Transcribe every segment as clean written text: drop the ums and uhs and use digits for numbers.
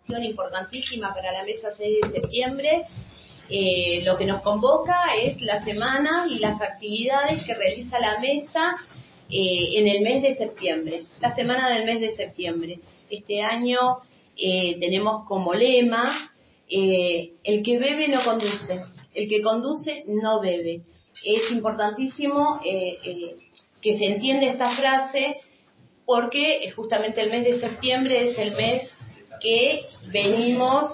acción importantísima para la mesa 6 de septiembre. Lo que nos convoca es la semana y las actividades que realiza la mesa en el mes de septiembre, la semana del mes de septiembre. Este año tenemos como lema, el que bebe no conduce, el que conduce no bebe. Es importantísimo que se entienda esta frase porque justamente el mes de septiembre es el mes que venimos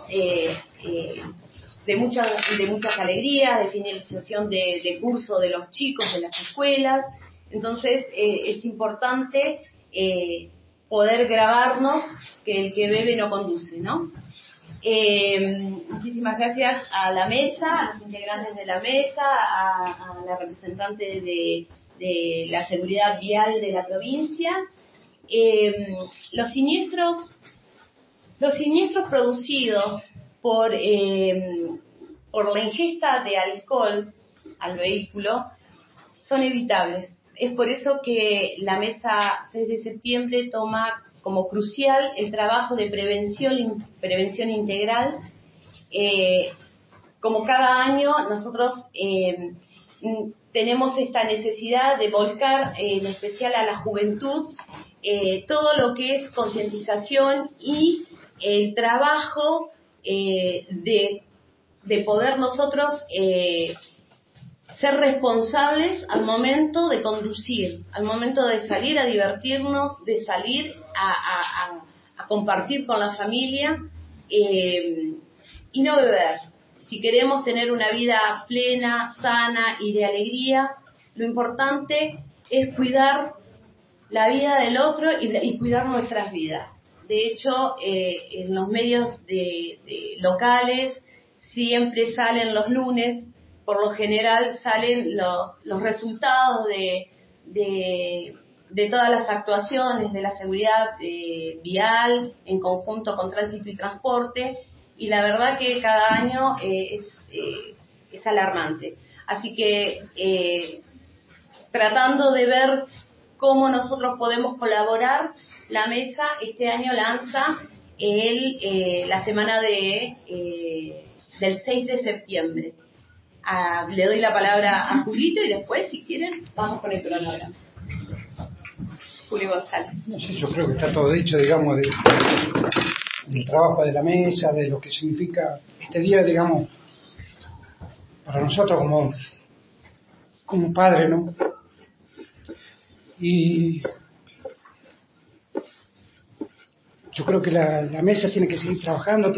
de muchas alegrías, de finalización de curso de los chicos de las escuelas. Entonces es importante poder grabarnos que el que bebe no conduce, ¿no? Muchísimas gracias a la mesa, a los integrantes de la mesa, a la representante de la seguridad vial de la provincia. Los siniestros producidos por la ingesta de alcohol al vehículo son evitables. Es por eso que la mesa 6 de septiembre toma como crucial el trabajo de prevención integral. Como cada año nosotros tenemos esta necesidad de volcar en especial a la juventud todo lo que es concientización y el trabajo de poder nosotros ser responsables al momento de conducir, al momento de salir a divertirnos, de salir a compartir con la familia y no beber. Si queremos tener una vida plena, sana y de alegría, lo importante es cuidar la vida del otro y cuidar nuestras vidas. De hecho, en los medios locales siempre salen los lunes, por lo general salen los resultados de todas las actuaciones de la seguridad vial en conjunto con Tránsito y Transporte, y la verdad que cada año es alarmante. Así que tratando de ver cómo nosotros podemos colaborar, la mesa este año lanza la semana del 6 de septiembre. Le doy la palabra a Julito y después, si quieren, vamos con el cronograma. Julio González. No sé, yo creo que está todo dicho, digamos, del trabajo de la mesa, de lo que significa este día, digamos, para nosotros como padres, ¿no? Y yo creo que la mesa tiene que seguir trabajando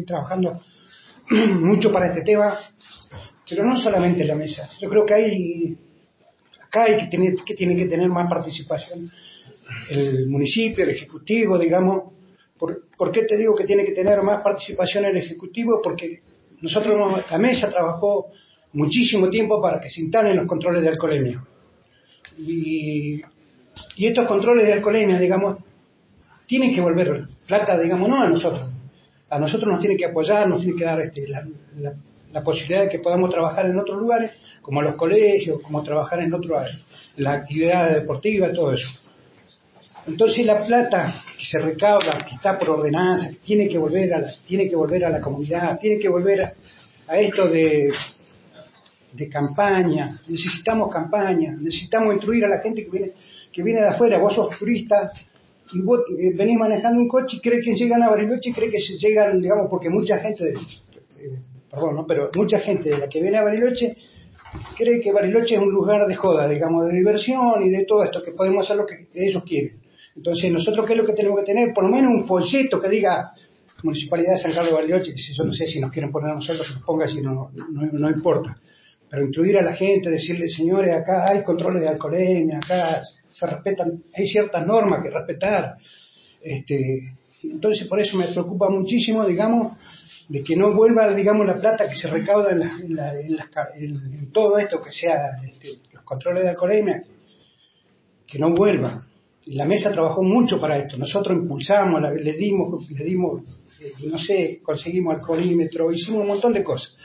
mucho para este tema, pero no solamente la mesa. Yo creo que acá tiene que tener más participación el municipio, el ejecutivo, digamos. ¿Por qué te digo que tiene que tener más participación el ejecutivo? Porque la mesa trabajó muchísimo tiempo para que se instalen los controles de alcoholemia. Y estos controles de alcoholemia, digamos, tienen que volver plata, digamos, no a nosotros. A nosotros nos tiene que apoyar, nos tiene que dar la posibilidad de que podamos trabajar en otros lugares, como los colegios, como trabajar en las actividades deportivas, todo eso. Entonces la plata que se recauda, que está por ordenanza, que tiene que volver a la comunidad, tiene que volver a esto de campaña. Necesitamos campaña, necesitamos instruir a la gente que viene de afuera. Vos sos turista y vos venís manejando un coche y crees que llegan a Bariloche y crees que se llegan, digamos, porque mucha gente, pero mucha gente de la que viene a Bariloche cree que Bariloche es un lugar de joda, digamos, de diversión y de todo esto, que podemos hacer lo que ellos quieren. Entonces, nosotros, ¿qué es lo que tenemos que tener? Por lo menos un folleto que diga Municipalidad de San Carlos de Bariloche, que si yo no sé si nos quieren poner a nosotros, que nos ponga, si no importa. Pero instruir a la gente, decirle, señores, acá hay controles de alcoholemia, acá se respetan, hay ciertas normas que respetar. Entonces, por eso me preocupa muchísimo, digamos, de que no vuelva, digamos, la plata que se recauda en todo esto, que sea los controles de alcoholemia, que no vuelva. La mesa trabajó mucho para esto. Nosotros impulsamos, le dimos, no sé, conseguimos alcoholímetro, hicimos un montón de cosas.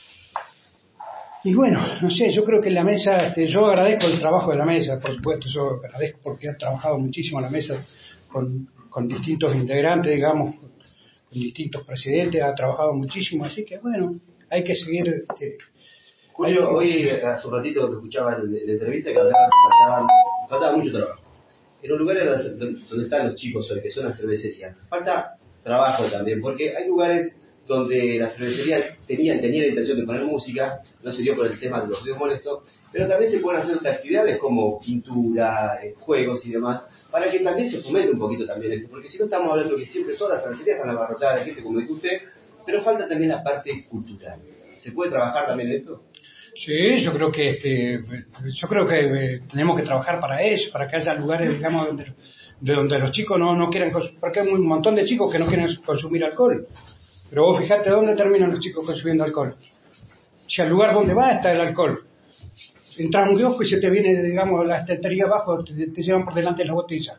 Y bueno, no sé, yo creo que la mesa, yo agradezco el trabajo de la mesa, por supuesto, yo agradezco porque ha trabajado muchísimo la mesa con distintos integrantes, digamos, con distintos presidentes, ha trabajado muchísimo, así que bueno, hay que seguir. Julio, hoy hace un ratito que escuchaba en la entrevista que hablaba que faltaba mucho trabajo. En los lugares donde están los chicos hoy, que son las cervecerías, falta trabajo también, porque hay lugares donde las cervecerías tenía la intención de poner música, no se dio por el tema de los ruidos molestos, pero también se pueden hacer otras actividades como pintura, juegos y demás, para que también se fomente un poquito también esto, porque si no estamos hablando que siempre todas las cervecerías están abarrotadas de gente, como dijo usted, pero falta también la parte cultural. ¿Se puede trabajar también en esto? Sí, yo creo que tenemos que trabajar para eso, para que haya lugares, digamos, donde los chicos no quieran consumir, porque hay un montón de chicos que no quieren consumir alcohol. Pero vos fijate dónde terminan los chicos consumiendo alcohol. Si al lugar donde va está el alcohol. Entras a un kiosco y se te viene, digamos, la estantería abajo, te llevan por delante de la botella.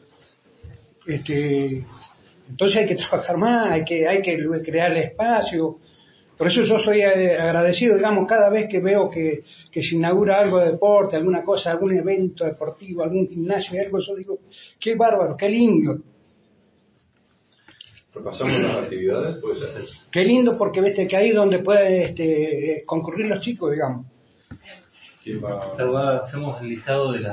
Entonces hay que trabajar más, hay que crear espacio. Por eso yo soy agradecido, digamos, cada vez que veo que se inaugura algo de deporte, alguna cosa, algún evento deportivo, algún gimnasio, algo, yo digo, qué bárbaro, qué lindo. Repasamos las actividades, puede ser. Qué lindo, porque viste que ahí es donde pueden concurrir los chicos, digamos. ¿Quién va? Hacemos el listado de las